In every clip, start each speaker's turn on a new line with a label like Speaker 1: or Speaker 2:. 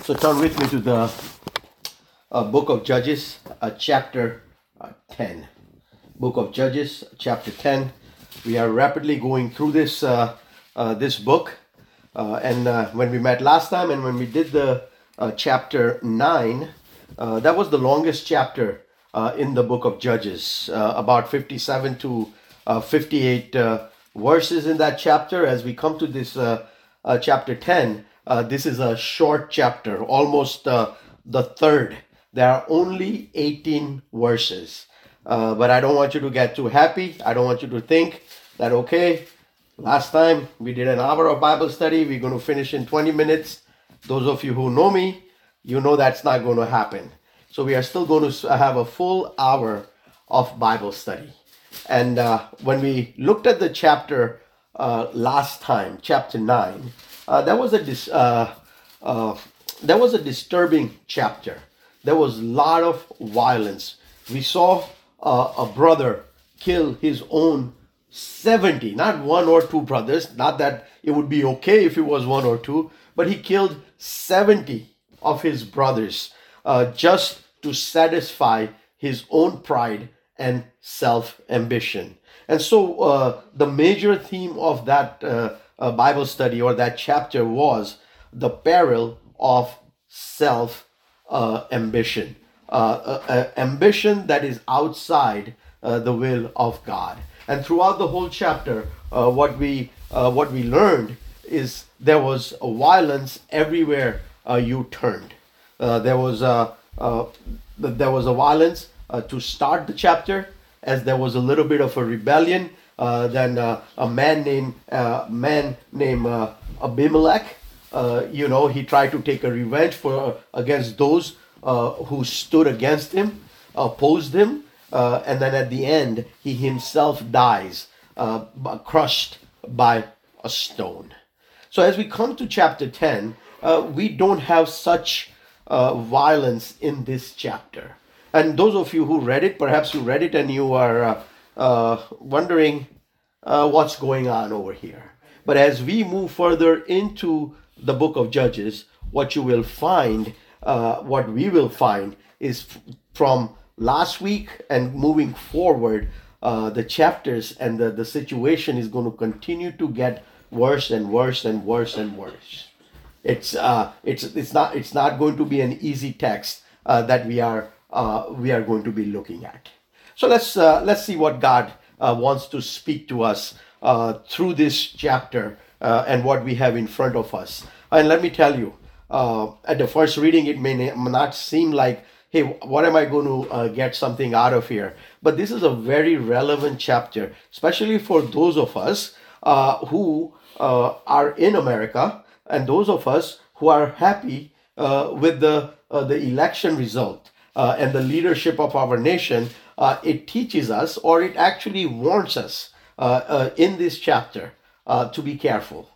Speaker 1: So turn with me to the book of Judges, chapter 10. Book of Judges, chapter 10. We are rapidly going through this book. And when we met last time and when we did the chapter 9, that was the longest chapter in the book of Judges, about 57 to 58 verses in that chapter. As we come to this chapter 10, this is a short chapter, almost the third. There are only 18 verses. But I don't want you to get too happy. I don't want you to think that, okay, last time we did an hour of Bible study, we're going to finish in 20 minutes. Those of you who know me, you know that's not going to happen. So we are still going to have a full hour of Bible study. And when we looked at the chapter last time, chapter 9, that was a disturbing chapter. There was a lot of violence. We saw a brother kill his own 70, not one or two brothers. Not that it would be okay if it was one or two, but he killed 70 of his brothers just to satisfy his own pride and self-ambition. And so the major theme of that Bible study or that chapter was the peril of self-ambition. Ambition that is outside the will of God. And throughout the whole chapter, what we learned is there was violence everywhere you turned. There was a violence to start the chapter, as there was a little bit of a rebellion. Then a man named Abimelech, he tried to take a revenge against those who stood against him, opposed him, and then at the end he himself dies, crushed by a stone. So as we come to chapter 10, we don't have such violence in this chapter. And those of you who read it, perhaps you read it and you are wondering what's going on over here. But as we move further into the book of Judges, what we will find is from last week and moving forward, the chapters and the situation is going to continue to get worse and worse and worse and worse. It's not going to be an easy text that we are going to be looking at. So let's see what God wants to speak to us through this chapter and what we have in front of us. And let me tell you, at the first reading, it may not seem like, hey, what am I going to get something out of here? But this is a very relevant chapter, especially for those of us who are in America and those of us who are happy with the election result and the leadership of our nation. It teaches us, or it actually warns us in this chapter to be careful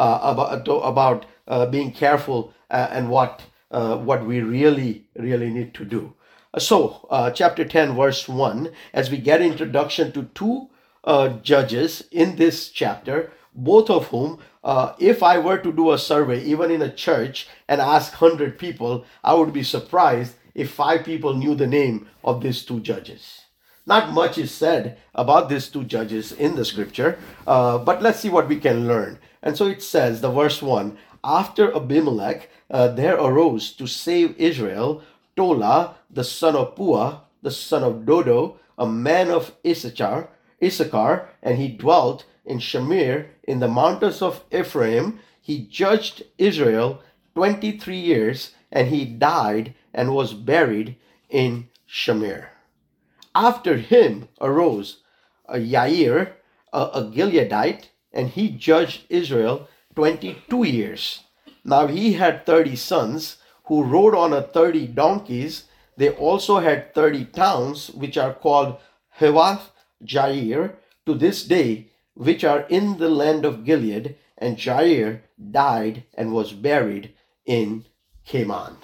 Speaker 1: about being careful and what we really need to do. So chapter 10 verse 1, as we get introduction to two judges in this chapter, both of whom, if I were to do a survey even in a church and ask 100 people, I would be surprised if 5 people knew the name of these two judges. Not much is said about these two judges in the scripture, but let's see what we can learn. And so it says, the verse 1, after Abimelech there arose to save Israel Tola, the son of Puah, the son of Dodo, a man of Issachar, and he dwelt in Shamir in the mountains of Ephraim. He judged Israel 23 years, and he died and was buried in Shamir. After him arose Yair, a Gileadite, and he judged Israel 22 years. Now he had 30 sons who rode on 30 donkeys. They also had 30 towns, which are called Hevath Jair to this day, which are in the land of Gilead. And Jair died and was buried in Cheman.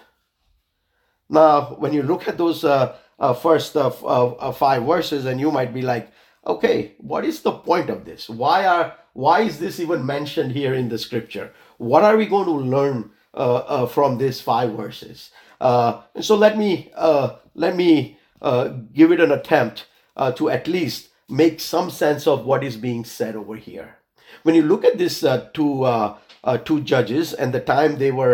Speaker 1: Now, when you look at those first 5 verses, and you might be like, okay, what is the point of this? Why is this even mentioned here in the scripture? What are we going to learn from these 5 verses. And so let me give it an attempt to at least make some sense of what is being said over here. When you look at this two judges and the time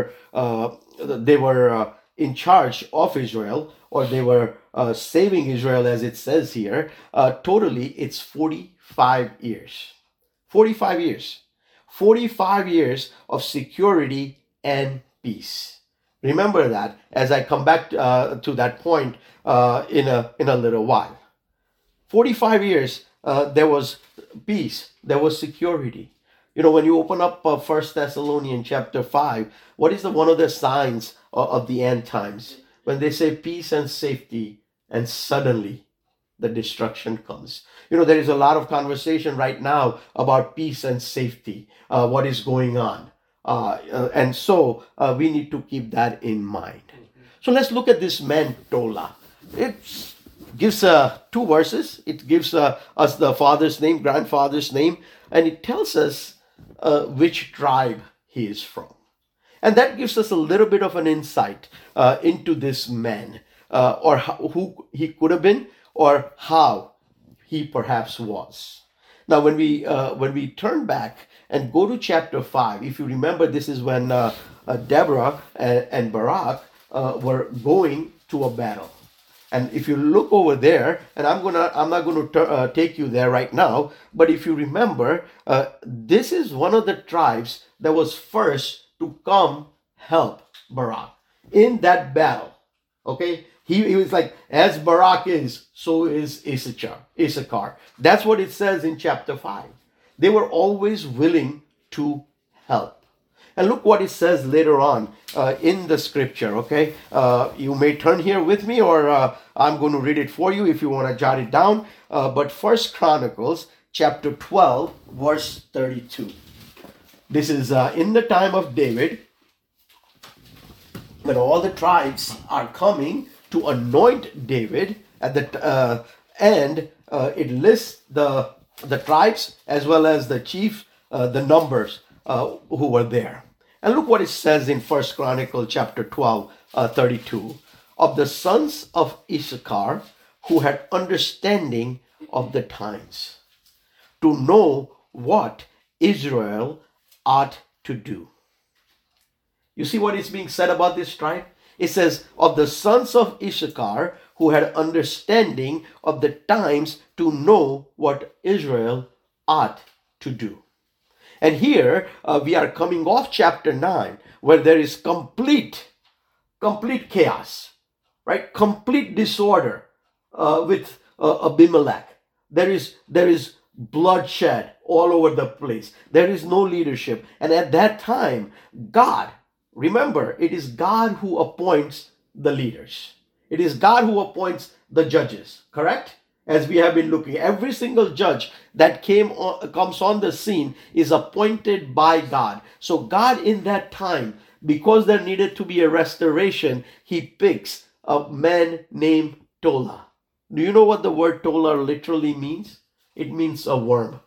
Speaker 1: they were in charge of Israel, or they were saving Israel, as it says here, totally it's 45 years. 45 years. 45 years of security and peace. Remember that as I come back to that point in a little while. 45 years, there was peace, there was security. When you open up 1 Thessalonians chapter 5, what is one of the signs of the end times? When they say peace and safety, and suddenly the destruction comes. There is a lot of conversation right now about peace and safety, what is going on. And so we need to keep that in mind. So let's look at this man, Tola. It gives 2 verses. It gives us the father's name, grandfather's name, and it tells us which tribe he is from. And that gives us a little bit of an insight into this man, or who he could have been, or how he perhaps was. Now, when we turn back and go to chapter 5, if you remember, this is when Deborah and Barak were going to a battle. And if you look over there, and I'm not going to take you there right now, but if you remember, this is one of the tribes that was first to come help Barak in that battle. Okay, he was like, as Barak is, so is Issachar. That's what it says in chapter 5. They were always willing to help. And look what it says later on in the scripture, okay? You may turn here with me, or I'm going to read it for you if you want to jot it down. But 1 Chronicles chapter 12, verse 32. This is in the time of David, when all the tribes are coming to anoint David, at the and it lists the tribes as well as the chief, the numbers who were there. And look what it says in 1 Chronicles chapter 12, 32. Of the sons of Issachar who had understanding of the times, to know what Israel ought to do. You see what is being said about this tribe? It says, of the sons of Issachar who had understanding of the times, to know what Israel ought to do. And here we are coming off chapter 9, where there is complete chaos, right? Complete disorder with Abimelech. There is bloodshed all over the place. There is no leadership. And at that time, God, remember, it is God who appoints the leaders. It is God who appoints the judges, correct? As we have been looking, every single judge that comes on the scene is appointed by God. So God in that time, because there needed to be a restoration, he picks a man named Tola. Do you know what the word Tola literally means? It means a worm.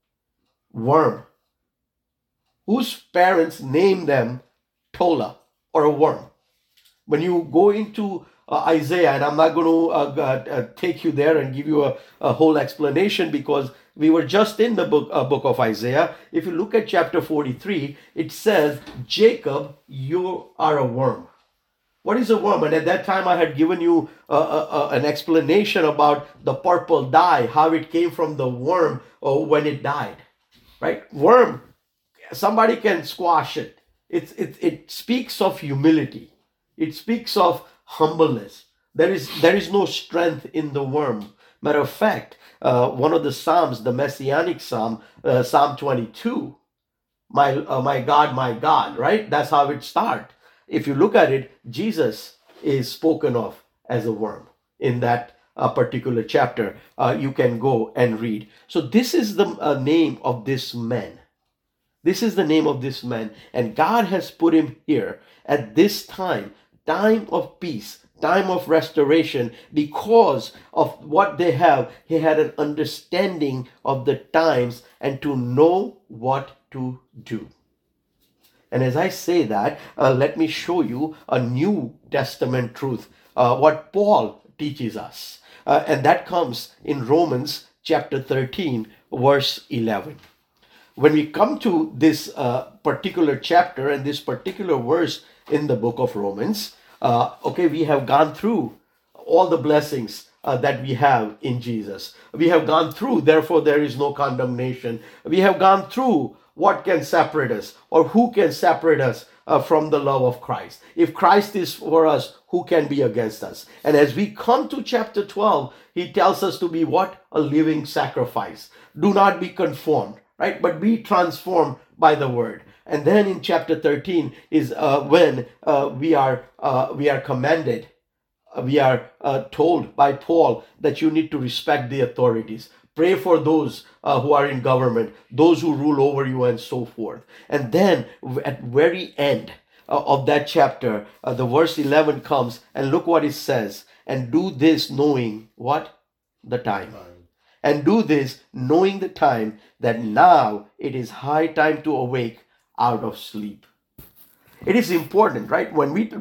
Speaker 1: Worm. Whose parents named them Tola, or a worm? When you go into Isaiah, and I'm not going to take you there and give you a whole explanation, because we were just in the book of Isaiah. If you look at chapter 43, it says, Jacob, you are a worm. What is a worm? And at that time I had given you an explanation about the purple dye, how it came from the worm when it died. Right? Worm, somebody can squash it. It speaks of humility. It speaks of humbleness. There is no strength in the worm. Matter of fact, one of the Psalms, the Messianic Psalm, Psalm 22, my God, right? That's how it starts. If you look at it, Jesus is spoken of as a worm in that particular chapter. You can go and read. So this is the name of this man. This is the name of this man. And God has put him here at this time of peace, time of restoration, because of what they have. He had an understanding of the times and to know what to do. And as I say that, let me show you a New Testament truth, what Paul teaches us. And that comes in Romans chapter 13, verse 11. When we come to this particular chapter and this particular verse in the book of Romans, okay, we have gone through all the blessings that we have in Jesus. We have gone through, therefore there is no condemnation. We have gone through what can separate us, or who can separate us from the love of Christ. If Christ is for us, who can be against us? And as we come to chapter 12, he tells us to be what? A living sacrifice. Do not be conformed, right? But be transformed by the word. And then in chapter 13 is when we are commanded, we are told by Paul that you need to respect the authorities. Pray for those who are in government, those who rule over you, and so forth. And then at very end of that chapter, the verse 11 comes, and look what it says. And do this knowing what? The time. And do this knowing the time, that now it is high time to awake out of sleep. It is important, right? When we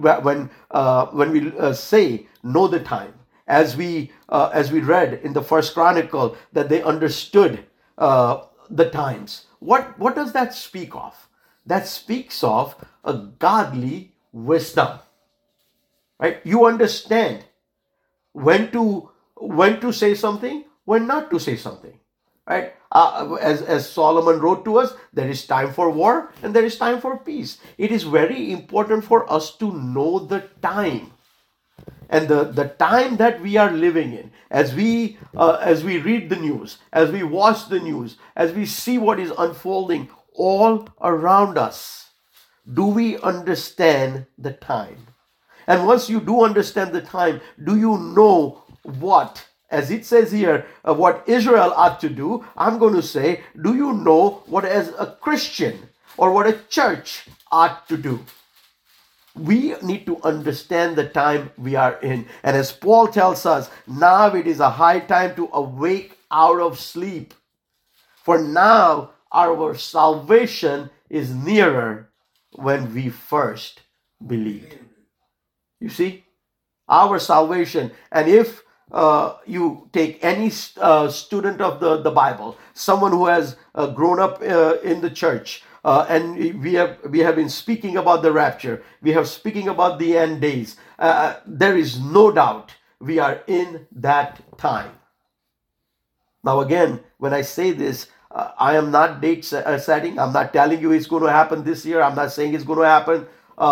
Speaker 1: say know the time, as we read in the First Chronicle that they understood the times. What does that speak of? That speaks of a godly wisdom, right? You understand when to say something, when not to say something, right? As Solomon wrote to us, there is time for war and there is time for peace. It is very important for us to know the time. And the time that we are living in, as we read the news, as we watch the news, as we see what is unfolding all around us, do we understand the time? And once you do understand the time, do you know what, as it says here, what Israel ought to do? I'm going to say, do you know what as a Christian or what a church ought to do? We need to understand the time we are in. And as Paul tells us, now it is a high time to awake out of sleep. For now our salvation is nearer when we first believed. You see, our salvation. And if you take any student of the Bible, someone who has grown up in the church, and we have been speaking about the rapture, we have speaking about the end days, there is no doubt we are in that time. Now again, when I say this, I am not date setting. I'm not telling you it's going to happen this year. I'm not saying it's going to happen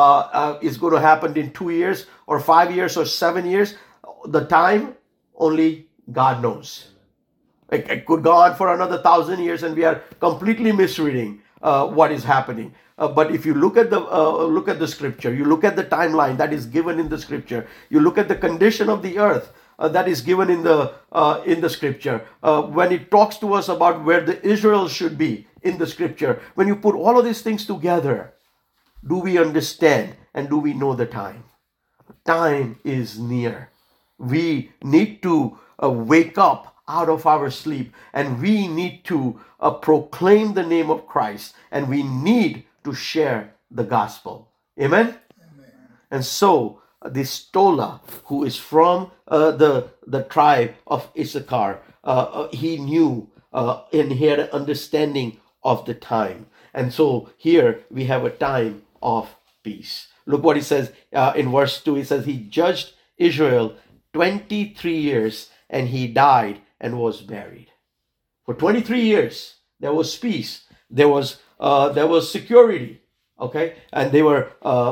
Speaker 1: in 2 years or 5 years or 7 years. The time, only God knows. It could go on for another 1,000 years and we are completely misreading what is happening. But if you look at the scripture, you look at the timeline that is given in the scripture, you look at the condition of the earth that is given in the scripture, when it talks to us about where the Israel should be in the scripture, when you put all of these things together, do we understand and do we know the time? Time is near. We need to wake up out of our sleep, and we need to proclaim the name of Christ, and we need to share the gospel. Amen? Amen. And so this Tola, who is from the tribe of Issachar, he knew and he had an understanding of the time. And so here we have a time of peace. Look what he says in verse 2. He says, he judged Israel 23 years and he died and was buried. For 23 years, there was peace. There was security. Okay, and they were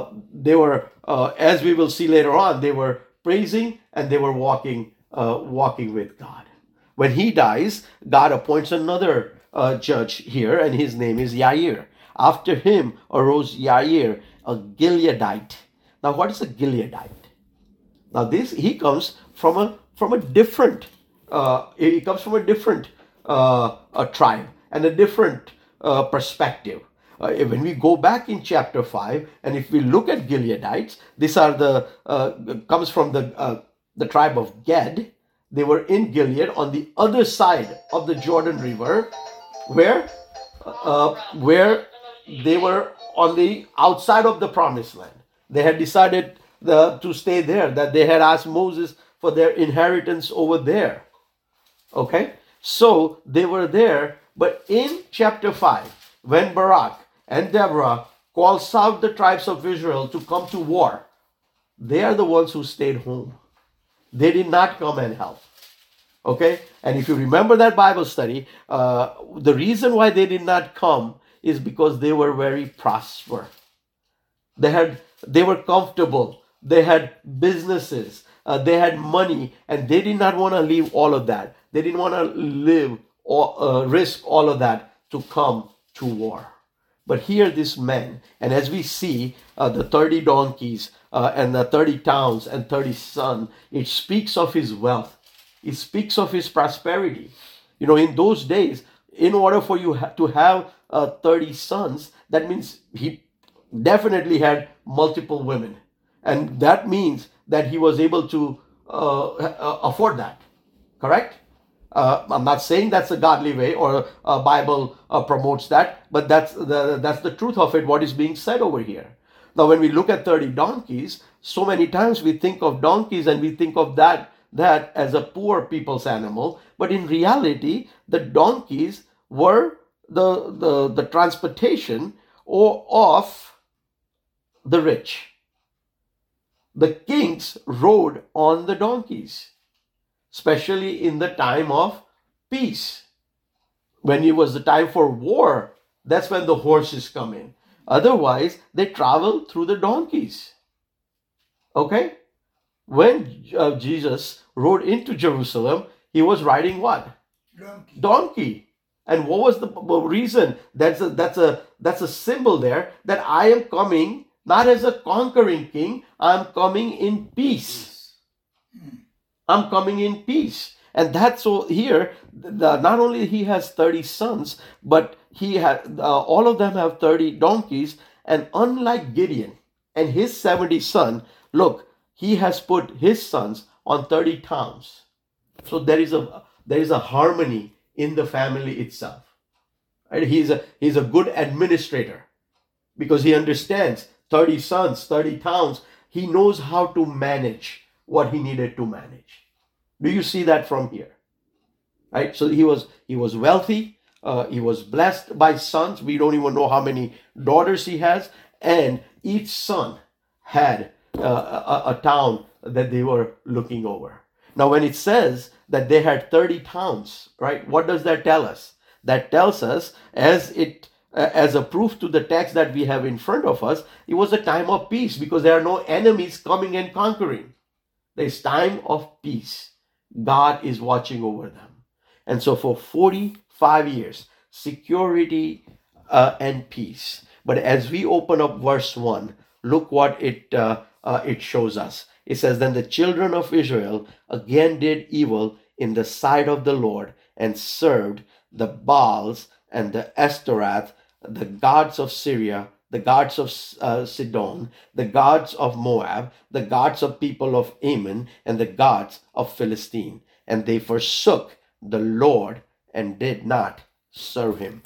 Speaker 1: as we will see later on, they were praising and they were walking with God. When he dies, God appoints another judge here, and his name is Yair. After him arose Yair, a Gileadite. Now, what is a Gileadite? Now, he comes from a different tribe and a different perspective. When we go back in chapter 5, and if we look at Gileadites, these are comes from the tribe of Gad. They were in Gilead on the other side of the Jordan River, where they were on the outside of the promised land. They had decided to stay there, that they had asked Moses for their inheritance over there. Okay? So they were there, but in chapter 5, when Barak and Deborah calls out the tribes of Israel to come to war, they are the ones who stayed home. They did not come and help. Okay? And if you remember that Bible study, the reason why they did not come is because they were very prosperous. They were comfortable. They had businesses. They had money, and they did not want to leave all of that. They didn't want to risk all of that to come to war. But here this man, and as we see the 30 donkeys and the 30 towns and 30 sons, it speaks of his wealth. It speaks of his prosperity. You know, in those days, in order for you to have 30 sons, that means he definitely had multiple women. And that means that he was able to afford that. Correct? I'm not saying that's a godly way or Bible promotes that, but that's the truth of it, what is being said over here. Now, when we look at 30 donkeys, so many times we think of donkeys and we think of that as a poor people's animal, but in reality, the donkeys were the transportation of the rich. The kings rode on the donkeys, especially in the time of peace. When it was the time for war, that's when the horses come in. Otherwise, they travel through the donkeys. Okay? When Jesus rode into Jerusalem, he was riding what? Donkey. And what was the reason? That's a symbol there that I am coming not as a conquering king, I'm coming in peace. I'm coming in peace. And that's so here, not only he has 30 sons, but he had all of them have 30 donkeys. And unlike Gideon and his 70 sons, look, he has put his sons on 30 towns. So there is a harmony in the family itself. Right? He's a good administrator because he understands 30 sons, 30 towns. He knows how to manage what he needed to manage. Do you see that from here? Right? So he was wealthy. He was blessed by sons. We don't even know how many daughters he has. And each son had a town that they were looking over. Now, when it says that they had 30 towns, right? What does that tell us? That tells us, as a proof to the text that we have in front of us, it was a time of peace because there are no enemies coming and conquering. There's time of peace. God is watching over them. And so for 45 years, security and peace. But as we open up verse 1, look what it shows us. It says, then the children of Israel again did evil in the sight of the Lord and served the Baals and the Ashtaroth, the gods of Syria, the gods of Sidon, the gods of Moab, the gods of people of Ammon, and the gods of Philistine. And they forsook the Lord and did not serve him.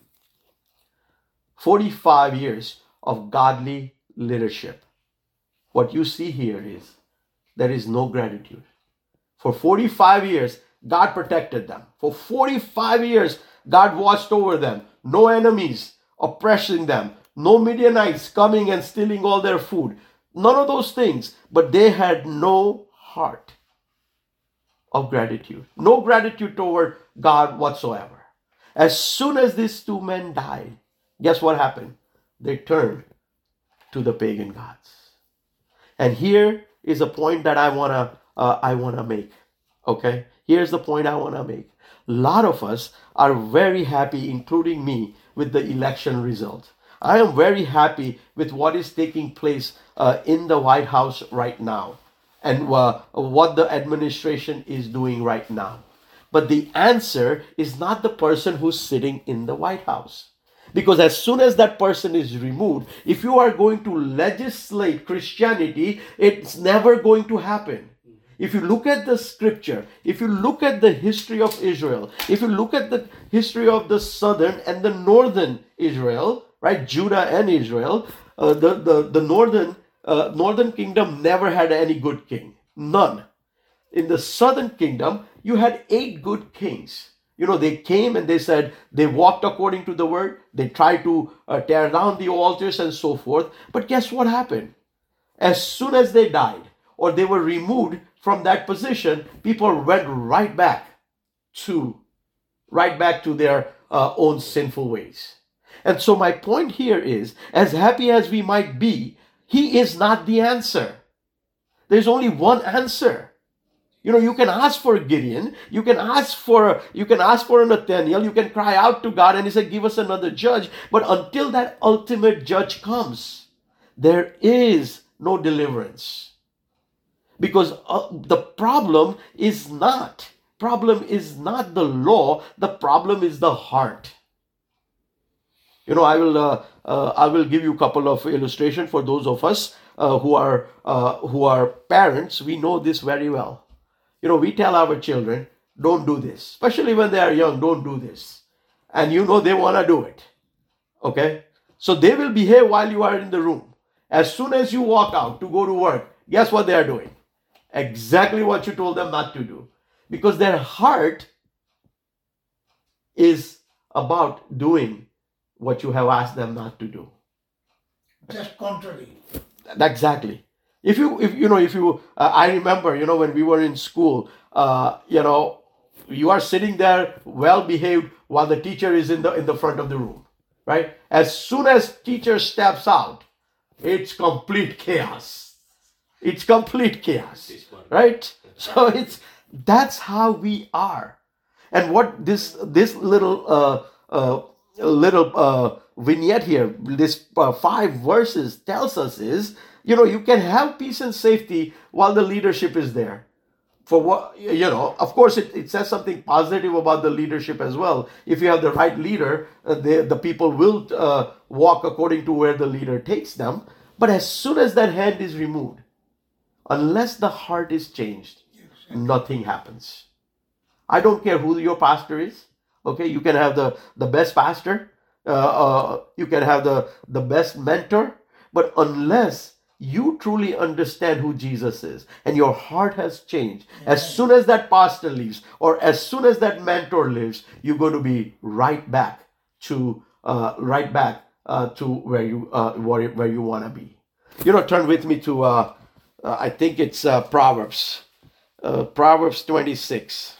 Speaker 1: 45 years of godly leadership. What you see here is there is no gratitude. For 45 years, God protected them. For 45 years, God watched over them. No enemies oppressing them. No Midianites coming and stealing all their food. None of those things. But they had no heart of gratitude. No gratitude toward God whatsoever. As soon as these two men died, guess what happened? They turned to the pagan gods. And here is a point that I wanna make. Okay? Here's the point I wanna make. A lot of us are very happy, including me, with the election result. I am very happy with what is taking place in the White House right now and what the administration is doing right now. But the answer is not the person who's sitting in the White House. Because as soon as that person is removed, if you are going to legislate Christianity, it's never going to happen. If you look at the scripture, if you look at the history of Israel, if you look at the history of the southern and the northern Israel, right? Judah and Israel, the northern kingdom never had any good king, none. In the southern kingdom, you had 8 good kings. They came and they said they walked according to the word. They tried to tear down the altars and so forth. But guess what happened? As soon as they died or they were removed from that position, people went right back to their own sinful ways. And so my point here is, as happy as we might be, he is not the answer. There's only one answer. You can ask for Gideon, you can ask for a Nathaniel, you can cry out to God and he said, give us another judge. But until that ultimate judge comes, there is no deliverance. Because the problem is not the law, the problem is the heart. I will give you a couple of illustrations for those of us who are parents. We know this very well. We tell our children, don't do this, especially when they are young, don't do this. And they want to do it. Okay? So they will behave while you are in the room. As soon as you walk out to go to work, guess what they are doing? Exactly what you told them not to do. Because their heart is about doing what you have asked them not to do.
Speaker 2: Just contrary.
Speaker 1: Exactly. I remember, when we were in school, you are sitting there well behaved while the teacher is in the front of the room, right? As soon as teacher steps out, it's complete chaos. Right? So that's how we are. And what this little vignette here, this 5 verses tells us is, you can have peace and safety while the leadership is there. For what, of course, it says something positive about the leadership as well. If you have the right leader, the people will walk according to where the leader takes them. But as soon as that hand is removed, unless the heart is changed, nothing happens. I don't care who your pastor is. Okay, you can have the best pastor, you can have the best mentor, but unless you truly understand who Jesus is and your heart has changed, as soon as that pastor leaves or as soon as that mentor leaves, you're going to be right back to where you want to be. Turn with me to I think it's Proverbs 26.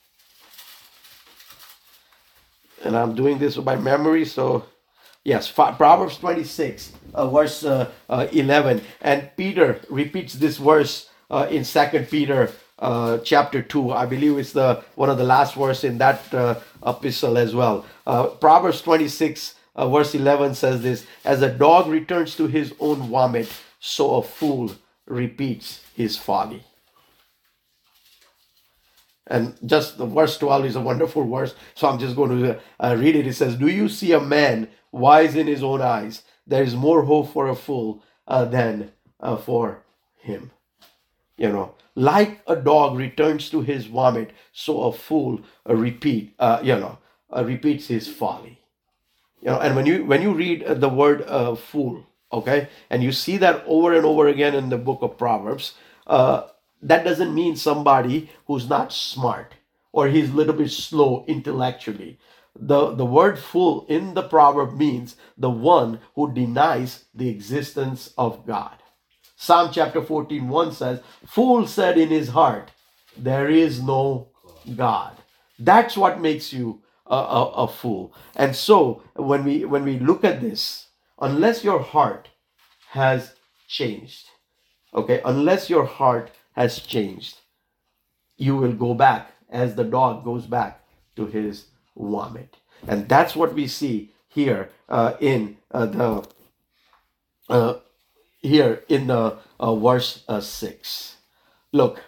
Speaker 1: And I'm doing this by memory, so yes, Proverbs 26, verse 11. And Peter repeats this verse in 2 Peter chapter 2. I believe it's one of the last verse in that epistle as well. Proverbs 26, verse 11 says this: as a dog returns to his own vomit, so a fool repeats his folly. And just the verse 12 is a wonderful verse, so I'm just going to read it. It says, do you see a man wise in his own eyes? There is more hope for a fool than for him. Like a dog returns to his vomit, so a fool repeats his folly. And when you read the word fool, okay, and you see that over and over again in the book of Proverbs, that doesn't mean somebody who's not smart or he's a little bit slow intellectually. The word fool in the proverb means the one who denies the existence of God. Psalm chapter 14:1 says, fool said in his heart, there is no God. That's what makes you a fool. And so when we look at this, unless your heart has changed, okay, unless your heart has changed, you will go back as the dog goes back to his vomit. And that's what we see here in verse 6. Look,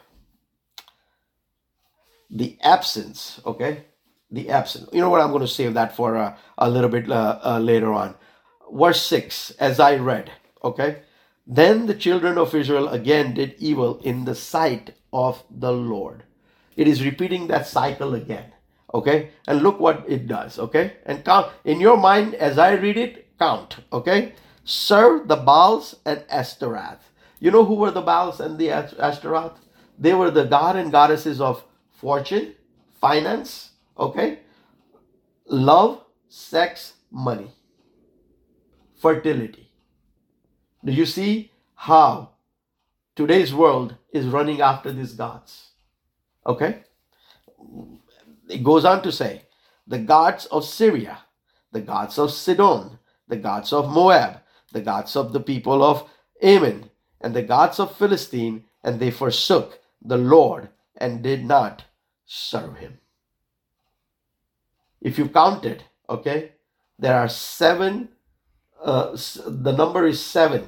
Speaker 1: the absence, okay? The absence. You know what? I'm going to save that for a little bit later on. Verse 6, as I read, okay? Then the children of Israel again did evil in the sight of the Lord. It is repeating that cycle again. Okay? And look what it does. Okay? And count in your mind as I read it, count, okay? Serve the Baals and Ashtaroth. You know who were the Baals and the Ashtaroth? They were the god and goddesses of fortune, finance, okay? Love, sex, money, fertility. Do you see how today's world is running after these gods? Okay? It goes on to say, the gods of Syria, the gods of Sidon, the gods of Moab, the gods of the people of Ammon, and the gods of Philistine, and they forsook the Lord and did not serve him. If you count it, okay, there are seven, the number is 7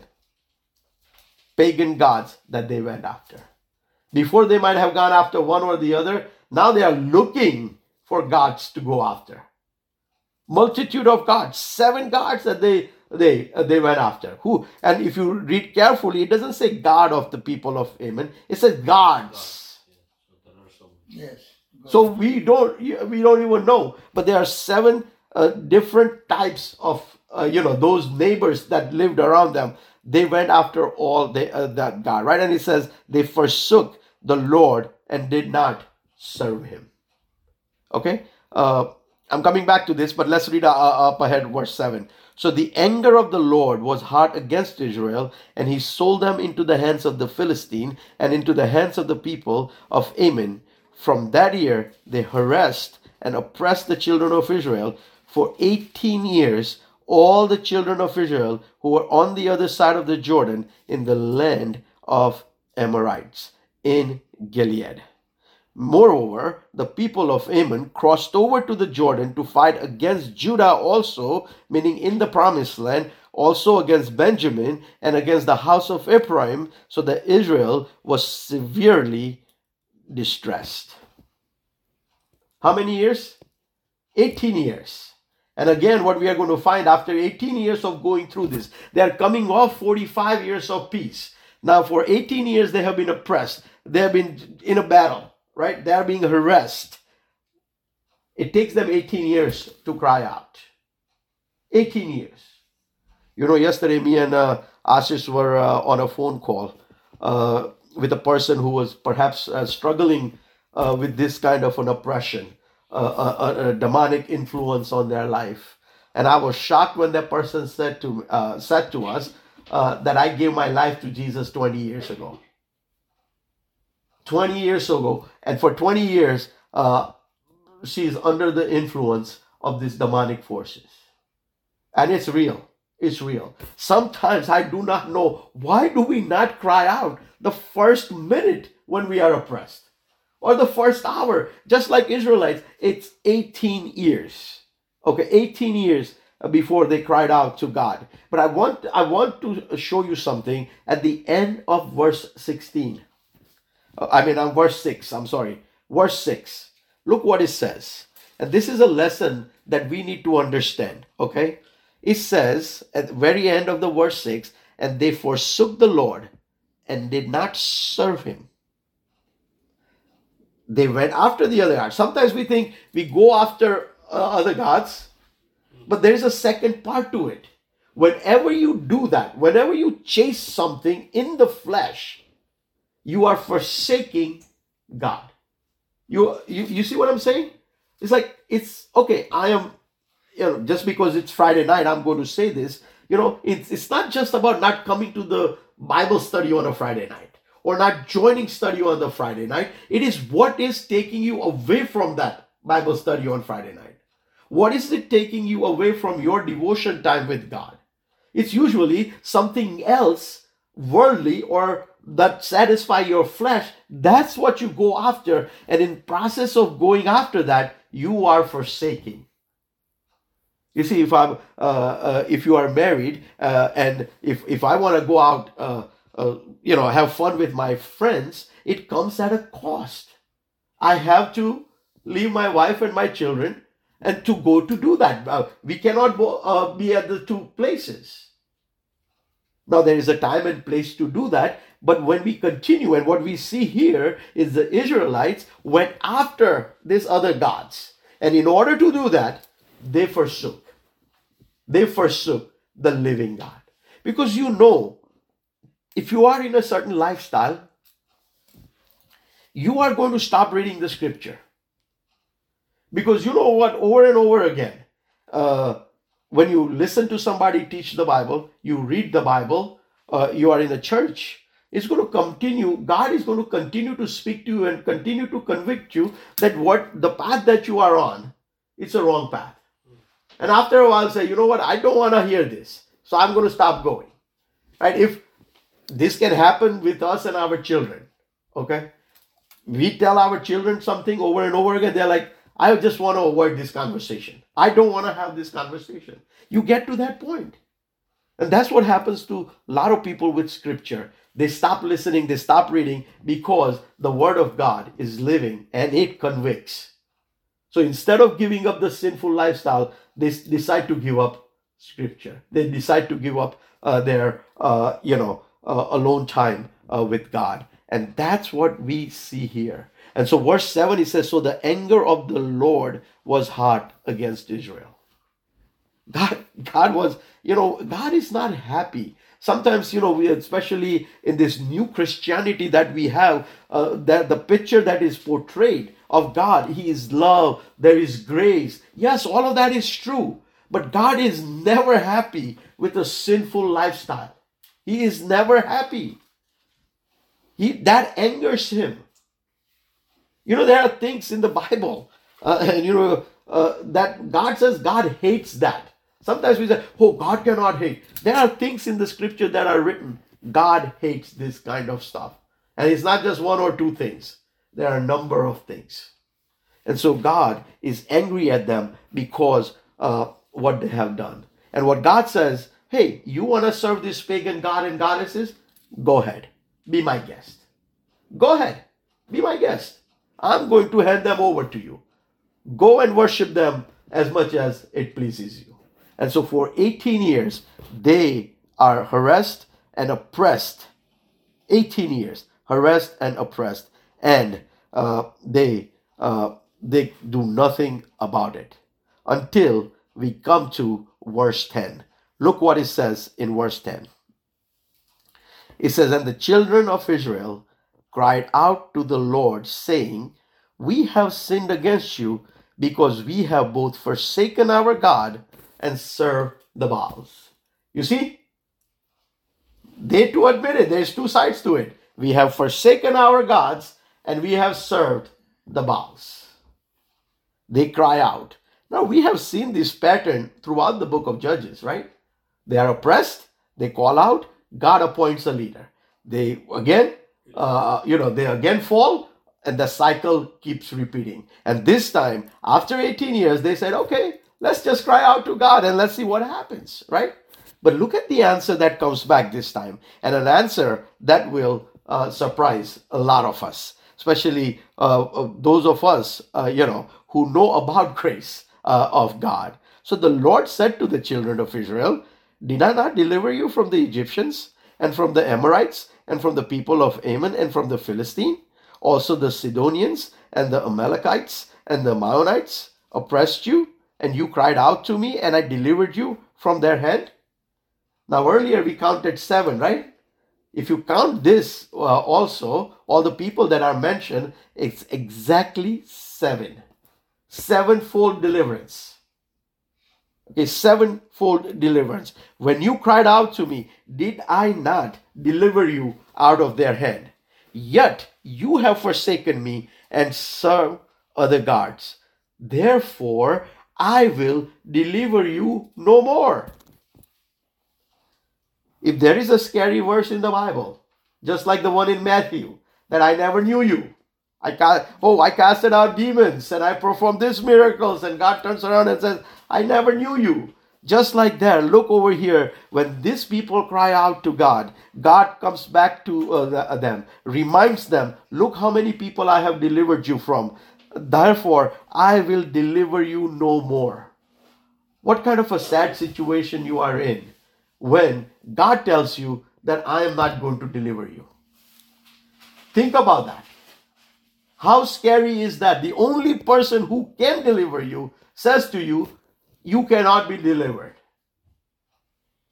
Speaker 1: pagan gods that they went after. Before they might have gone after one or the other, now they are looking for gods to go after. Multitude of gods, 7 gods that they went after. Who? And if you read carefully, it doesn't say God of the people of Ammon. It says gods.
Speaker 2: Yes.
Speaker 1: So we don't even know. But there are 7 different types of those neighbors that lived around them. They went after all that God, right? And it says they forsook the Lord and did not serve him. Okay, I'm coming back to this, but let's read up ahead, verse 7. So the anger of the Lord was hot against Israel, and he sold them into the hands of the Philistine and into the hands of the people of Ammon. From that year they harassed and oppressed the children of Israel for 18 years, all the children of Israel who were on the other side of the Jordan in the land of Amorites in Gilead. Moreover, the people of Ammon crossed over to the Jordan to fight against Judah also, meaning in the promised land, also against Benjamin and against the house of Ephraim, so that Israel was severely distressed. How many years? 18 years. And again, what we are going to find after 18 years of going through this, they are coming off 45 years of peace. Now, for 18 years, they have been oppressed. They have been in a battle. Right? They are being harassed. It takes them 18 years to cry out. 18 years. Yesterday me and Ashish were on a phone call with a person who was perhaps struggling with this kind of an oppression, a demonic influence on their life. And I was shocked when that person said to us that I gave my life to Jesus 20 years ago. 20 years ago, and for 20 years she is under the influence of these demonic forces, and it's real. Sometimes I do not know, why do we not cry out the first minute when we are oppressed, or the first hour, just like Israelites? It's 18 years, okay, 18 years before they cried out to God. But I want to show you something at the end of verse 16. Verse 6, Verse 6. Look what it says. And this is a lesson that we need to understand, okay? It says at the very end of the verse 6, and they forsook the Lord and did not serve him. They went after the other gods. Sometimes we think we go after other gods, but there's a second part to it. Whenever you do that, whenever you chase something in the flesh, you are forsaking God. You see what I'm saying? It's like, it's okay. I am, just because it's Friday night, I'm going to say this. It's not just about not coming to the Bible study on a Friday night or not joining study on the Friday night. It is what is taking you away from that Bible study on Friday night. What is it taking you away from your devotion time with God? It's usually something else, worldly, or that satisfy your flesh. That's what you go after, and in process of going after that, you are forsaking. You see, if you are married, and if I want to go out, have fun with my friends, it comes at a cost. I have to leave my wife and my children and to go to do that. We cannot be at the two places. Now, there is a time and place to do that, but when we continue, and what we see here is the Israelites went after these other gods. And in order to do that, they forsook the living God. Because you know, if you are in a certain lifestyle, you are going to stop reading the scripture. Because you know what, over and over again, when you listen to somebody teach the Bible, you read the Bible, you are in a church, it's going to continue, God is going to continue to speak to you and continue to convict you that what the path that you are on, it's a wrong path. And after a while say, you know what, I don't want to hear this, so I'm going to stop going. Right? If this can happen with us and our children, okay? We tell our children something over and over again, they're like, I just want to avoid this conversation. I don't want to have this conversation. You get to that point. And that's what happens to a lot of people with scripture. They stop listening, they stop reading because the word of God is living and it convicts. So instead of giving up the sinful lifestyle, they decide to give up scripture. They decide to give up their alone time with God. And that's what we see here. And so verse 7, it says, so the anger of the Lord was hot against Israel. God was, God is not happy. Sometimes, we, especially in this new Christianity that we have, that the picture that is portrayed of God, He is love, there is grace. Yes, all of that is true. But God is never happy with a sinful lifestyle. He is never happy. That angers Him. There are things in the Bible, that God says God hates that. Sometimes we say, oh, God cannot hate. There are things in the scripture that are written. God hates this kind of stuff. And it's not just one or two things. There are a number of things. And so God is angry at them because what they have done. And what God says, hey, you want to serve this pagan god and goddesses? Go ahead. Be my guest. Go ahead. Be my guest. I'm going to hand them over to you. Go and worship them as much as it pleases you. And so for 18 years, they are harassed and oppressed. 18 years, harassed and oppressed. And they do nothing about it until we come to verse 10. Look what it says in verse 10. It says, and the children of Israel cried out to the Lord, saying, we have sinned against you, because we have both forsaken our God and served the Baals. You see? They too admit it. There's two sides to it. We have forsaken our gods and we have served the Baals. They cry out. Now we have seen this pattern throughout the book of Judges, right? They are oppressed. They call out. God appoints a leader. They again fall, and the cycle keeps repeating. And this time, after 18 years, they said, okay, let's just cry out to God and let's see what happens, right? But look at the answer that comes back this time, and an answer that will surprise a lot of us, especially those of us, who know about grace of God. So the Lord said to the children of Israel, did I not deliver you from the Egyptians and from the Amorites and from the people of Ammon and from the Philistine? Also the Sidonians and the Amalekites and the Maonites oppressed you, and you cried out to me, and I delivered you from their hand. Now earlier we counted 7, right? If you count this also, all the people that are mentioned, it's exactly 7. Sevenfold deliverance. Okay, sevenfold deliverance. When you cried out to me, did I not deliver you out of their hand? Yet you have forsaken me and served other gods. Therefore, I will deliver you no more. If there is a scary verse in the Bible, just like the one in Matthew, that I never knew you. I casted out demons and I performed these miracles, and God turns around and says, I never knew you. Just like that, look over here. When these people cry out to God, God comes back to them, reminds them, look how many people I have delivered you from. Therefore, I will deliver you no more. What kind of a sad situation you are in when God tells you that I am not going to deliver you? Think about that. How scary is that? The only person who can deliver you says to you, you cannot be delivered.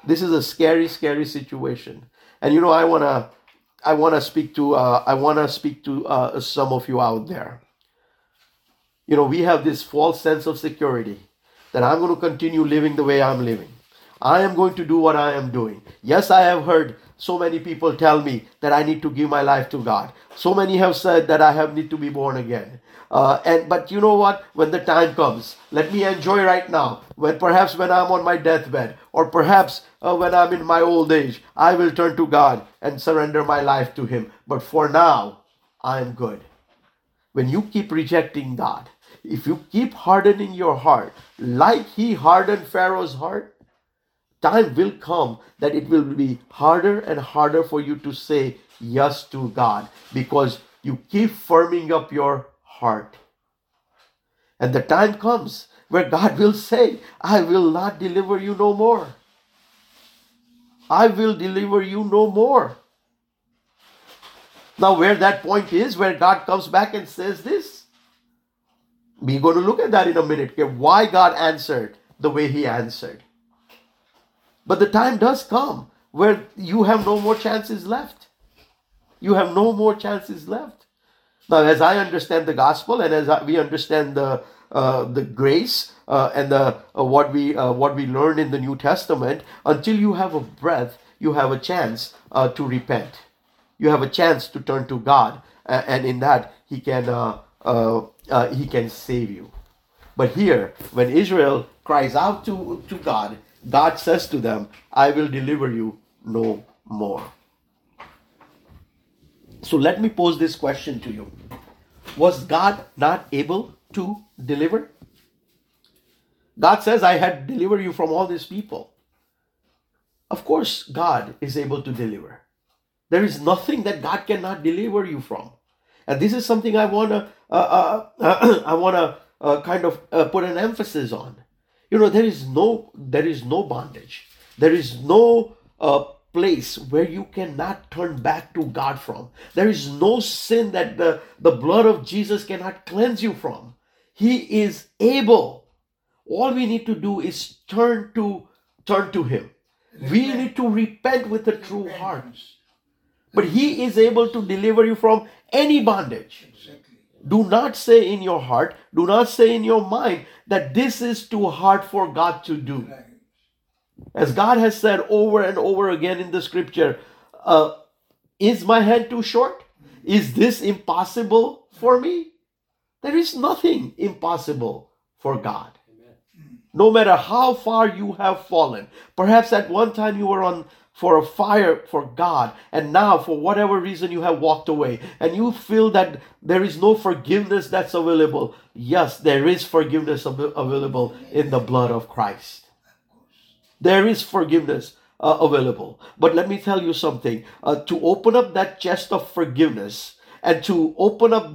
Speaker 1: This is a scary, scary situation. And I want to speak to some of you out there. We have this false sense of security that I'm going to continue living the way I'm living. I am going to do what I am doing. Yes, I have heard so many people tell me that I need to give my life to God. So many have said that I need to be born again. But you know what? When the time comes, let me enjoy right now. Perhaps when I'm on my deathbed, or perhaps when I'm in my old age, I will turn to God and surrender my life to Him. But for now, I am good. When you keep rejecting God, if you keep hardening your heart, like He hardened Pharaoh's heart, time will come that it will be harder and harder for you to say yes to God, because you keep firming up your heart. And the time comes where God will say, I will not deliver you no more. I will deliver you no more. Now, where that point is, where God comes back and says this, we're going to look at that in a minute. Okay? Why God answered the way He answered. But the time does come where you have no more chances left. You have no more chances left. Now, as I understand the gospel, and as we understand the grace and what we learn in the New Testament, until you have a breath, you have a chance to repent. You have a chance to turn to God, and in that He can save you. But here, when Israel cries out to God, God says to them, I will deliver you no more. So let me pose this question to you. Was God not able to deliver? God says, I had delivered you from all these people. Of course, God is able to deliver. There is nothing that God cannot deliver you from. And this is something I want to kind of put an emphasis on. There is no bondage. There is no place where you cannot turn back to God from. There is no sin that the blood of Jesus cannot cleanse you from. He is able. All we need to do is turn to Him. We need to repent with a true heart. But He is able to deliver you from any bondage. Do not say in your heart, do not say in your mind that this is too hard for God to do. As God has said over and over again in the scripture, is my hand too short? Is this impossible for me? There is nothing impossible for God. No matter how far you have fallen. Perhaps at one time you were on for a fire for God, and now for whatever reason you have walked away, and you feel that there is no forgiveness that's available. Yes, there is forgiveness available in the blood of Christ. There is forgiveness available. But let me tell you something. To open up that chest of forgiveness, and to open up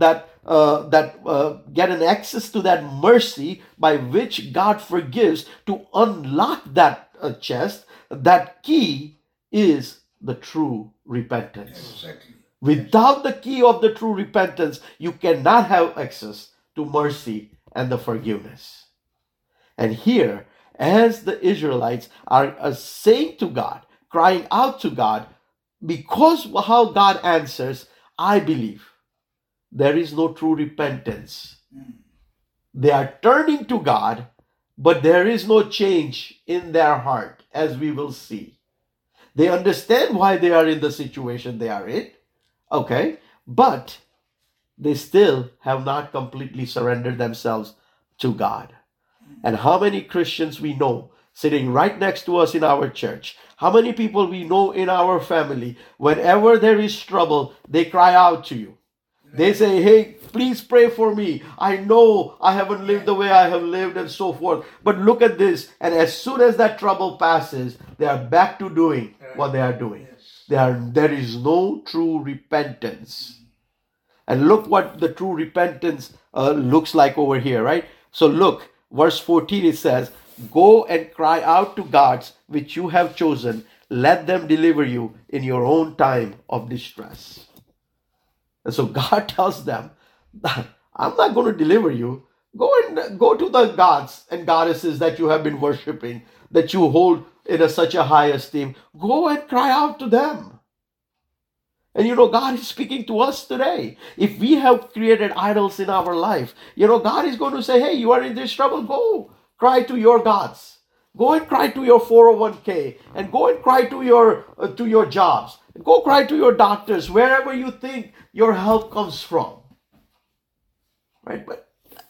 Speaker 1: get an access to that mercy by which God forgives, to unlock that chest, that key is the true repentance.
Speaker 3: Exactly.
Speaker 1: Without the key of the true repentance, you cannot have access to mercy and the forgiveness. And here, as the Israelites are saying to God, crying out to God, because how God answers, I believe there is no true repentance. They are turning to God, but there is no change in their heart, as we will see. They understand why they are in the situation they are in, okay? But they still have not completely surrendered themselves to God. And how many Christians we know sitting right next to us in our church, how many people we know in our family, whenever there is trouble, they cry out to you. They say, hey, please pray for me. I know I haven't lived the way I have lived and so forth. But look at this. And as soon as that trouble passes, they are back to doing what they are doing. There is no true repentance. And look what the true repentance looks like over here, right? So look, verse 14, it says, go and cry out to gods which you have chosen. Let them deliver you in your own time of distress. And so God tells them, I'm not going to deliver you. Go to the gods and goddesses that you have been worshiping, that you hold in such a high esteem. Go and cry out to them. And God is speaking to us today. If we have created idols in our life, God is going to say, hey, you are in this trouble, go cry to your gods. Go and cry to your 401k, and go and cry to your jobs. Go cry to your doctors, wherever you think your help comes from. Right? But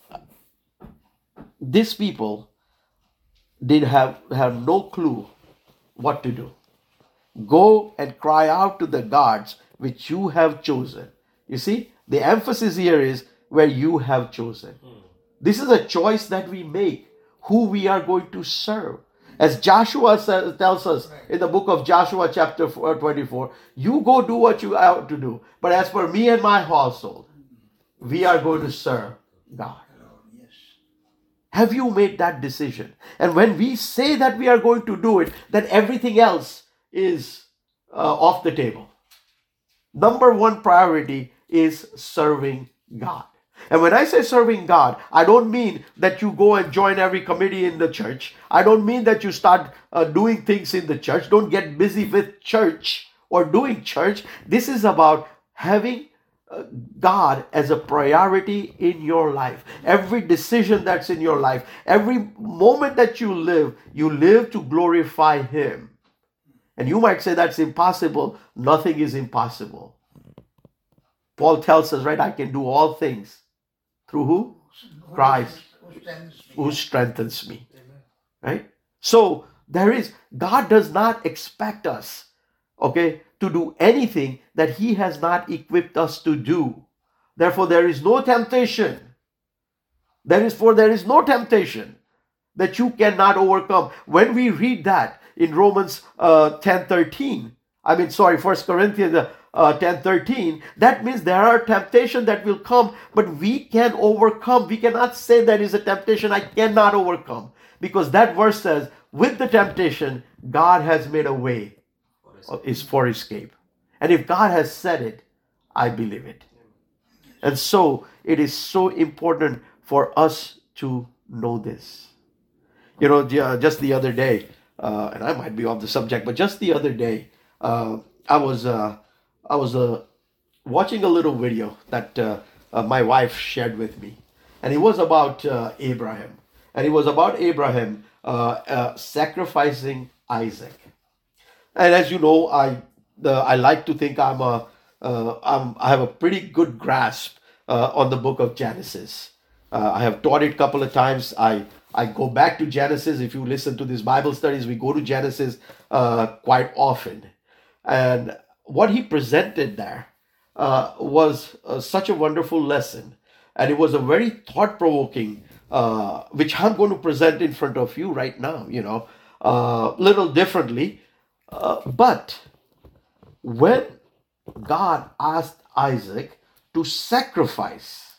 Speaker 1: these people did have no clue what to do. Go and cry out to the gods which you have chosen. You see, the emphasis here is where you have chosen. This is a choice that we make, who we are going to serve. As Joshua tells us in the book of Joshua chapter 24, you go do what you have to do. But as for me and my household, we are going to serve God. Have you made that decision? And when we say that we are going to do it, then everything else is off the table. Number one priority is serving God. And when I say serving God, I don't mean that you go and join every committee in the church. I don't mean that you start doing things in the church. Don't get busy with church or doing church. This is about having God as a priority in your life. Every decision that's in your life, every moment that you live to glorify Him. And you might say that's impossible. Nothing is impossible. Paul tells us, right, I can do all things through who? Christ, who strengthens me. Right? So God does not expect us, okay, to do anything that He has not equipped us to do. Therefore, there is no temptation. There is no temptation that you cannot overcome. When we read that in Romans 10:13, 1 Corinthians 10:13, that means there are temptations that will come, but we can overcome. We cannot say there is a temptation I cannot overcome, because that verse says, with the temptation, God has made a way is for escape. And if God has said it, I believe it. And so it is so important for us to know this. Just the other day, and I might be off the subject, but just the other day, I was watching a little video that my wife shared with me, and it was about Abraham, and it was about Abraham sacrificing Isaac. And as you know, I like to think I have a pretty good grasp on the book of Genesis. I have taught it a couple of times. I go back to Genesis. If you listen to these Bible studies, we go to Genesis quite often. And what he presented there was such a wonderful lesson. And it was a very thought-provoking, which I'm going to present in front of you right now, little differently. But when God asked Isaac to sacrifice,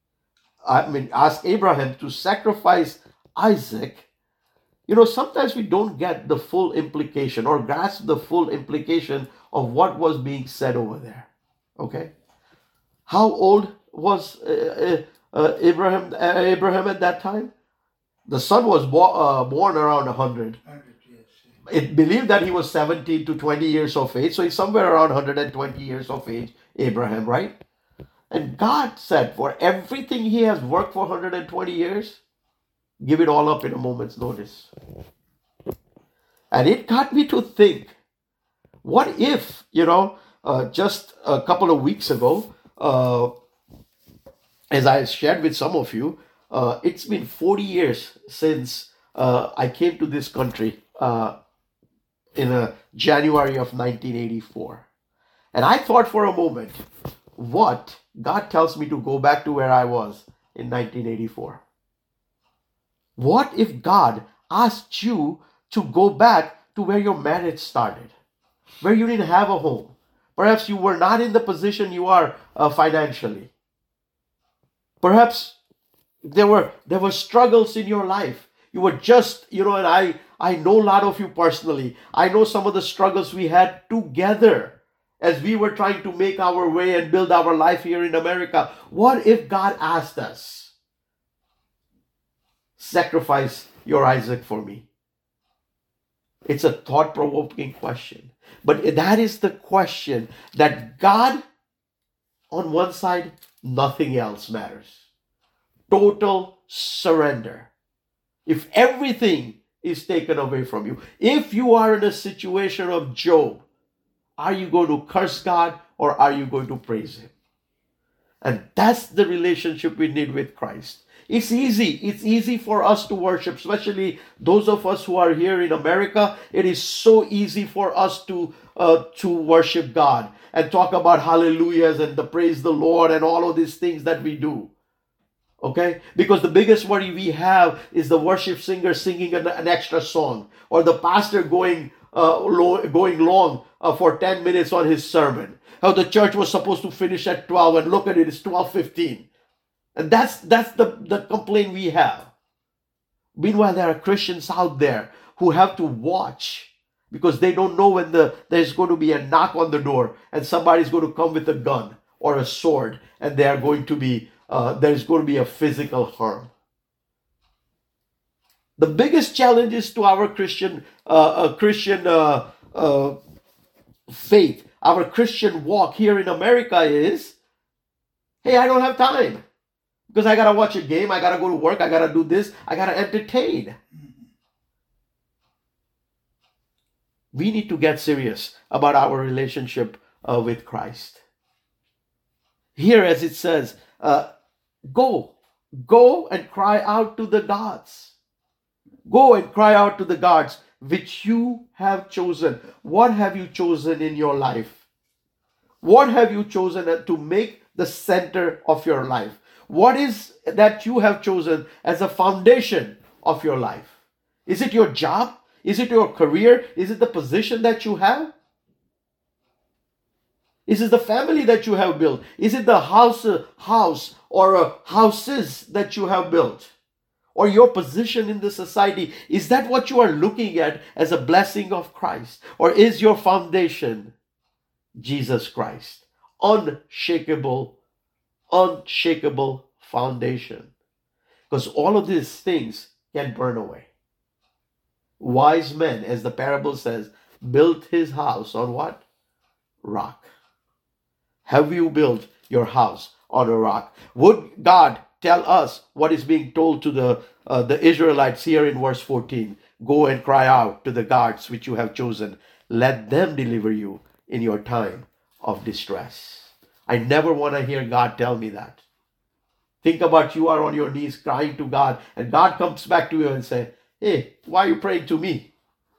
Speaker 1: asked Abraham to sacrifice Isaac, sometimes we don't get the full implication or grasp the full implication of what was being said over there. Okay? How old was Abraham at that time? The son was born around 100. It believed that he was 17 to 20 years of age. So he's somewhere around 120 years of age, Abraham, right? And God said, for everything he has worked for 120 years, give it all up in a moment's notice. And it got me to think, what if, just a couple of weeks ago, as I shared with some of you, it's been 40 years since I came to this country in January of 1984. And I thought for a moment, what God tells me to go back to where I was in 1984. What if God asked you to go back to where your marriage started, where you didn't have a home? Perhaps you were not in the position you are financially. Perhaps there were struggles in your life. You were just, and I know a lot of you personally. I know some of the struggles we had together as we were trying to make our way and build our life here in America. What if God asked us sacrifice your Isaac for me? It's a thought-provoking question. But that is the question that God, on one side, nothing else matters. Total surrender. If everything is taken away from you, if you are in a situation of Job, are you going to curse God or are you going to praise Him? And that's the relationship we need with Christ. It's easy. It's easy for us to worship, especially those of us who are here in America. It is so easy for us to worship God and talk about hallelujahs and the praise the Lord and all of these things that we do. Okay? Because the biggest worry we have is the worship singer singing an extra song, or the pastor going long for 10 minutes on his sermon. How the church was supposed to finish at 12 and look at it, it's 12:15. And that's the complaint we have. Meanwhile, there are Christians out there who have to watch because they don't know when there's going to be a knock on the door and somebody's going to come with a gun or a sword and there's going to be a physical harm. The biggest challenges to our Christian faith, our Christian walk here in America is, hey, I don't have time. Because I got to watch a game, I got to go to work, I got to do this, I got to entertain. We need to get serious about our relationship with Christ. Here, as it says, go and cry out to the gods. Go and cry out to the gods which you have chosen. What have you chosen in your life? What have you chosen to make the center of your life? What is that you have chosen as a foundation of your life? Is it your job? Is it your career? Is it the position that you have? Is it the family that you have built? Is it the house or houses that you have built? Or your position in the society? Is that what you are looking at as a blessing of Christ? Or is your foundation Jesus Christ? Unshakable foundation. Because all of these things can burn away. Wise men, as the parable says, built his house on what? Rock. Have you built your house on a rock? Would God tell us what is being told to the Israelites here in verse 14? Go and cry out to the gods which you have chosen. Let them deliver you in your time of distress. I never want to hear God tell me that. Think about you are on your knees crying to God and God comes back to you and say, hey, why are you praying to me?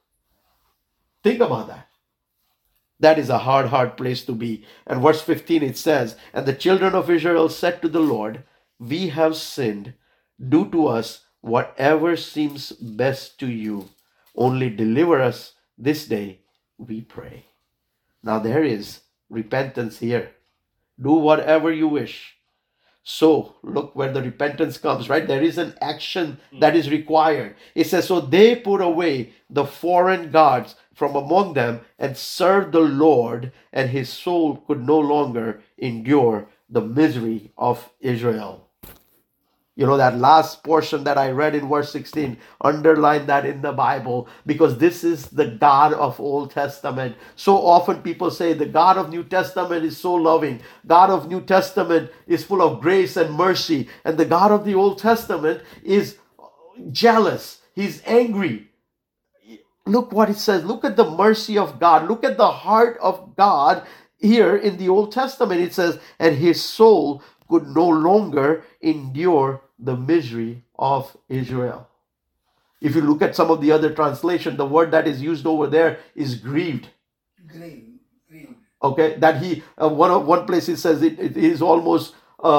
Speaker 1: Think about that. That is a hard place to be. And verse 15 it says, and the children of Israel said to the Lord, we have sinned. Do to us whatever seems best to you. Only deliver us this day, we pray. Now there is repentance here. Do whatever you wish. So look where the repentance comes, right? There is an action that is required. It says, so they put away the foreign gods from among them and served the Lord, and his soul could no longer endure the misery of Israel. You know, that last portion that I read in verse 16, underline that in the Bible, because this is the God of Old Testament. So often people say the God of New Testament is so loving. God of New Testament is full of grace and mercy. And the God of the Old Testament is jealous. He's angry. Look what it says. Look at the mercy of God. Look at the heart of God here in the Old Testament. It says, and his soul could no longer endure the misery of Israel. If you look at some of the other translation, the word that is used over there is grieved.
Speaker 2: Grieved.
Speaker 1: Okay, that he one place it says it is almost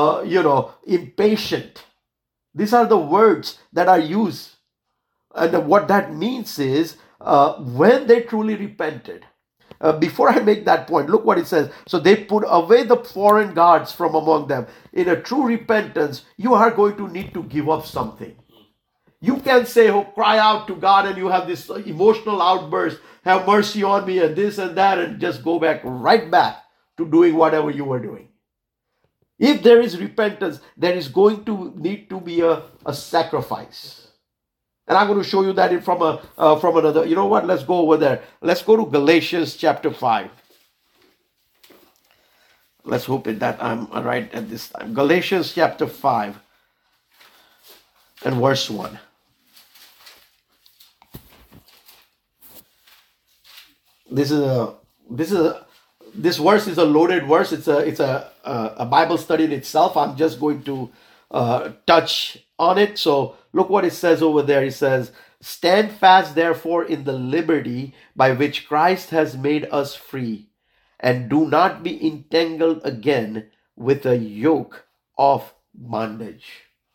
Speaker 1: impatient. These are the words that are used, and what that means is when they truly repented. Before I make that point, look what it says. So they put away the foreign gods from among them. In a true repentance, you are going to need to give up something. You can't say, oh, cry out to God and you have this emotional outburst, have mercy on me and this and that, and just go right back to doing whatever you were doing. If there is repentance, there is going to need to be a sacrifice. And I'm going to show you that from another. You know what? Let's go over there. Let's go to Galatians chapter 5. Let's hope that I'm right at this time. Galatians chapter 5 and verse 1. This verse is a loaded verse. It's a Bible study in itself. I'm just going to touch on it. So look what it says over there. It says, "Stand fast, therefore, in the liberty by which Christ has made us free, and do not be entangled again with a yoke of bondage."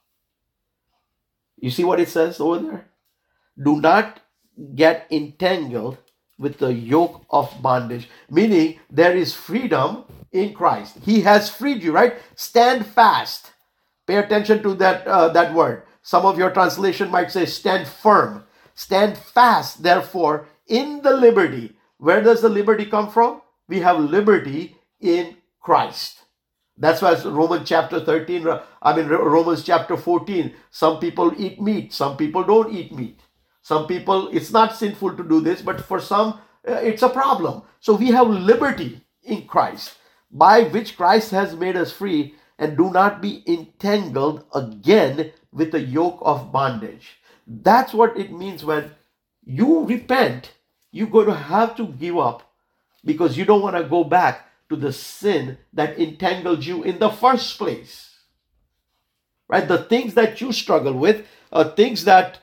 Speaker 1: You see what it says over there? Do not get entangled with the yoke of bondage. Meaning there is freedom in Christ. He has freed you, right? Stand fast. Pay attention to that word. Some of your translation might say stand firm. Stand fast, therefore, in the liberty. Where does the liberty come from? We have liberty in Christ. That's why Romans chapter 13, Romans chapter 14, some people eat meat, some people don't eat meat. Some people, it's not sinful to do this, but for some, it's a problem. So we have liberty in Christ, by which Christ has made us free, and do not be entangled again with the yoke of bondage. That's what it means when you repent. You're going to have to give up because you don't want to go back to the sin that entangled you in the first place. Right? The things that you struggle with, things that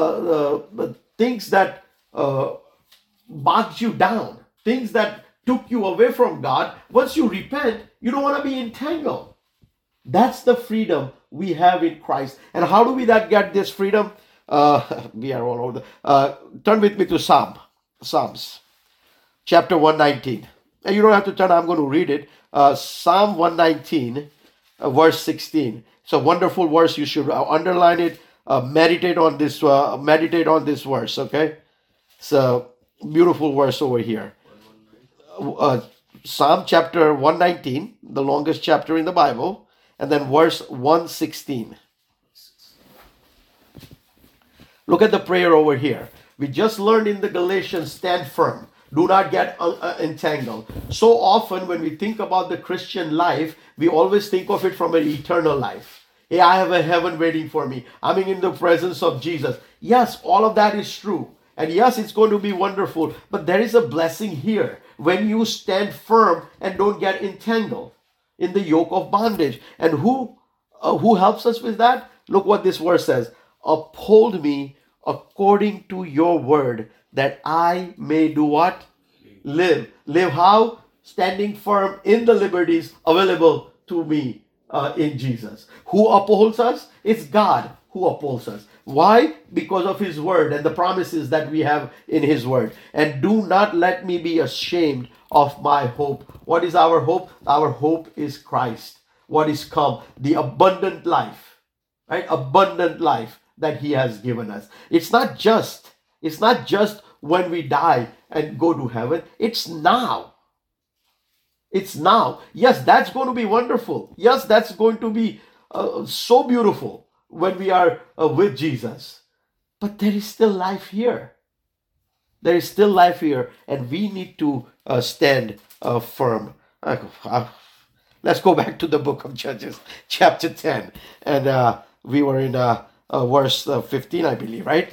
Speaker 1: bogged you down, things that took you away from God. Once you repent, you don't want to be entangled. That's the freedom we have in Christ. And how do we get this freedom? We are all over. Turn with me to Psalms, chapter 119. And you don't have to turn. I'm going to read it. Psalm 119, verse 16. It's a wonderful verse. You should underline it. Meditate on this verse. Okay, it's a beautiful verse over here. Psalm chapter 119, the longest chapter in the Bible, and then verse 116. Look at the prayer over here. We just learned in the Galatians, stand firm. Do not get entangled. So often when we think about the Christian life, we always think of it from an eternal life. Hey, I have a heaven waiting for me. I'm in the presence of Jesus. Yes, all of that is true. And yes, it's going to be wonderful. But there is a blessing here when you stand firm and don't get entangled in the yoke of bondage. And who helps us with that? Look what this verse says. Uphold me according to your word, that I may do what? Live. Live how? Standing firm in the liberties available to me in Jesus. Who upholds us? It's God who upholds us. Why? Because of his word and the promises that we have in his word. And do not let me be ashamed of my hope. What is our hope? Our hope is Christ. What is come? The abundant life, right? Abundant life that he has given us. It's not just when we die and go to heaven. It's now. It's now. Yes, that's going to be wonderful. Yes, that's going to be so beautiful when we are with Jesus. But there is still life here. There is still life here, and we need to stand firm. Let's go back to the book of Judges, chapter 10. And we were in verse 15, I believe, right?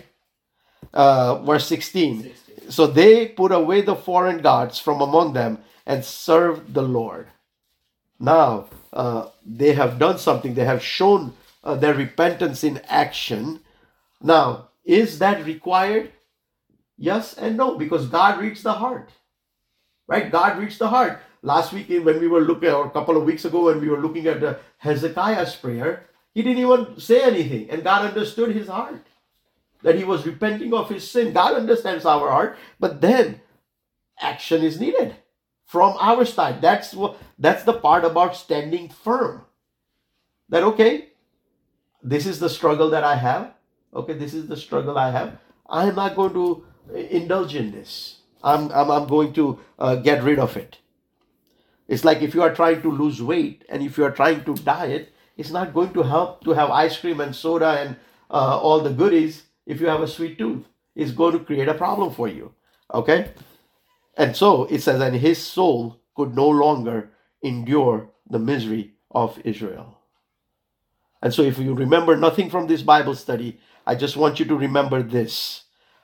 Speaker 1: Verse 16. So they put away the foreign gods from among them and served the Lord. Now, they have done something. They have shown their repentance in action. Now, is that required? Yes and no, because God reads the heart. Right? God reads the heart. Last week, when we were looking, or a couple of weeks ago, when we were looking at Hezekiah's prayer, he didn't even say anything. And God understood his heart, that he was repenting of his sin. God understands our heart, but then action is needed from our side. That's the part about standing firm. That, okay, this is the struggle that I have. Okay, this is the struggle I have. I am not going to indulge in this. I'm going to get rid of it. It's like if you are trying to lose weight and if you are trying to diet, it's not going to help to have ice cream and soda and all the goodies. if you have a sweet tooth, it's going to create a problem for you. Okay? And so it says, and his soul could no longer endure the misery of Israel. And so if you remember nothing from this Bible study, I just want you to remember this.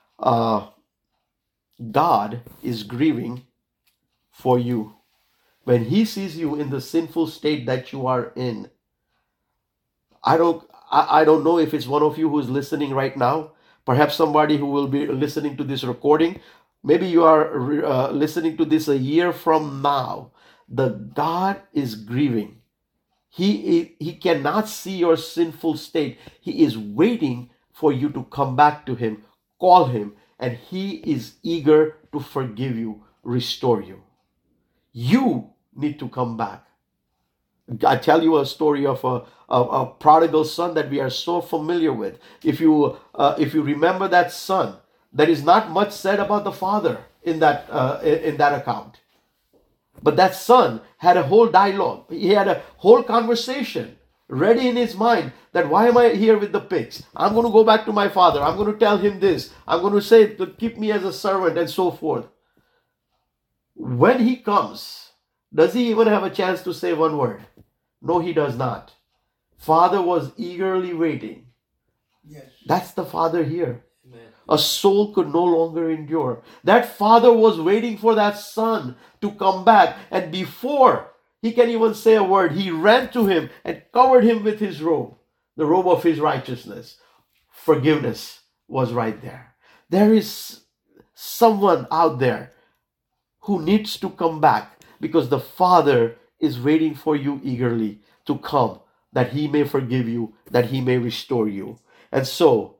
Speaker 1: God is grieving for you. When he sees you in the sinful state that you are in, I don't know if it's one of you who is listening right now, perhaps somebody who will be listening to this recording. Maybe you are listening to this a year from now. The God is grieving. He cannot see your sinful state. He is waiting for you to come back to him, call him, and he is eager to forgive you, restore you. You need to come back. I tell you a story of a prodigal son that we are so familiar with. If you remember that son, there is not much said about the father in that account. But that son had a whole dialogue. He had a whole conversation ready in his mind that why am I here with the pigs? I'm going to go back to my father. I'm going to tell him this. I'm going to say to keep me as a servant and so forth. When he comes, does he even have a chance to say one word? No, he does not. Father was eagerly waiting.
Speaker 2: Yes.
Speaker 1: That's the father here.
Speaker 2: Amen.
Speaker 1: A soul could no longer endure. That father was waiting for that son to come back. And before he can even say a word, he ran to him and covered him with his robe, the robe of his righteousness. Forgiveness was right there. There is someone out there who needs to come back because the Father is waiting for you eagerly to come, that he may forgive you, that he may restore you. And so,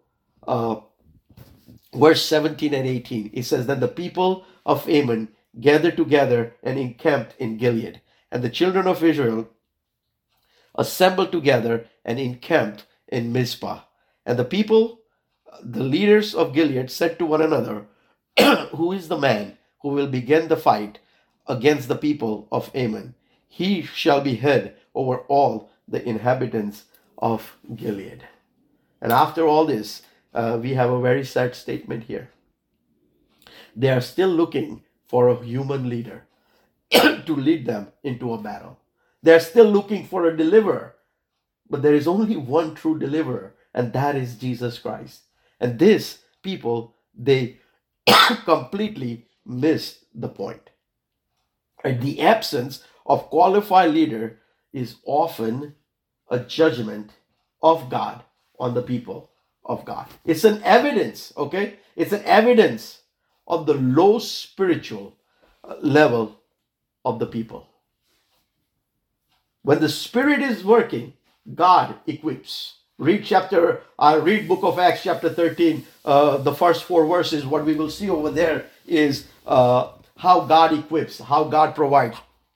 Speaker 1: verse 17 and 18, it says, then the people of Ammon gathered together and encamped in Gilead. And the children of Israel assembled together and encamped in Mizpah. And the people, the leaders of Gilead, said to one another, who is the man who will begin the fight against the people of Ammon? He shall be head over all the inhabitants of Gilead. And after all this, we have a very sad statement here. They are still looking for a human leader to lead them into a battle. They are still looking for a deliverer. But there is only one true deliverer, and that is Jesus Christ. And this people, they completely missed the point. And the absence of qualified leader is often a judgment of God on the people of God. It's an evidence, okay? It's an evidence of the low spiritual level of the people. When the Spirit is working, God equips. Read book of Acts chapter 13. The first 4 verses, what we will see over there is how God equips, how God provides,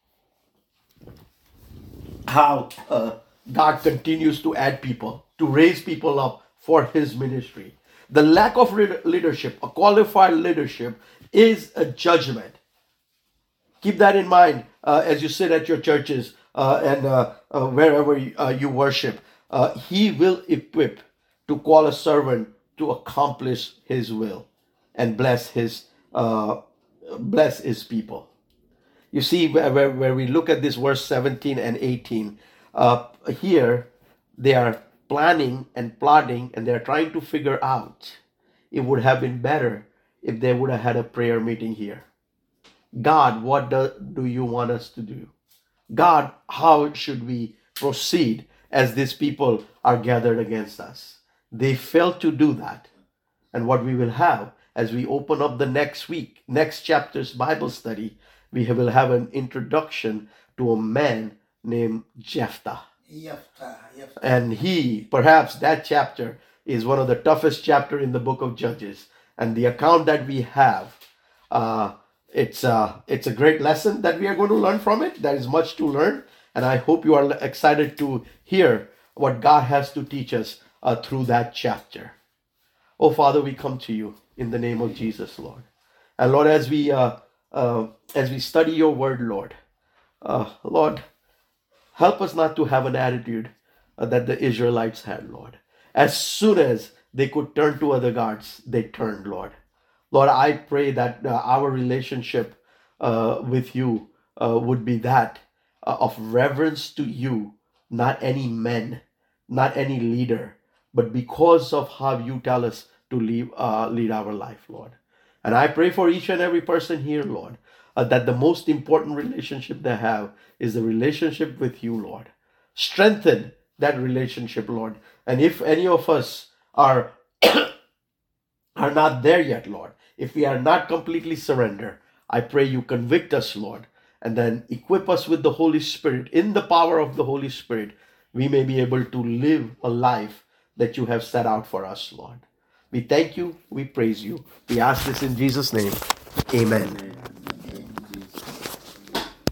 Speaker 1: how God continues to add people, to raise people up for his ministry. The lack of leadership, a qualified leadership, is a judgment. Keep that in mind as you sit at your churches and wherever you worship. He will equip to call a servant to accomplish his will and bless his people. You see, where we look at this verse 17 and 18, here they are planning and plotting and they're trying to figure out it would have been better if they would have had a prayer meeting here. God, what do you want us to do? God, how should we proceed as these people are gathered against us? They failed to do that. And what we will have as we open up the next chapter's Bible study, we will have an introduction to a man named Jephthah. And perhaps that chapter is one of the toughest chapters in the book of Judges. And the account that we have, it's a great lesson that we are going to learn from it. There is much to learn. And I hope you are excited to hear what God has to teach us through that chapter. Oh, Father, we come to you in the name of Jesus, Lord. And Lord, as we study your word, Lord, Lord, help us not to have an attitude that the Israelites had, Lord. As soon as they could turn to other gods, they turned, Lord. Lord, I pray that our relationship with you would be that of reverence to you, not any men, not any leader, but because of how you tell us to lead our life, Lord. And I pray for each and every person here, Lord, that the most important relationship they have is the relationship with you, Lord. Strengthen that relationship, Lord. And if any of us are not there yet, Lord, if we are not completely surrendered, I pray you convict us, Lord, and then equip us with the Holy Spirit. In the power of the Holy Spirit, we may be able to live a life that you have set out for us, Lord. We thank you. We praise you. We ask this in Jesus' name. Amen.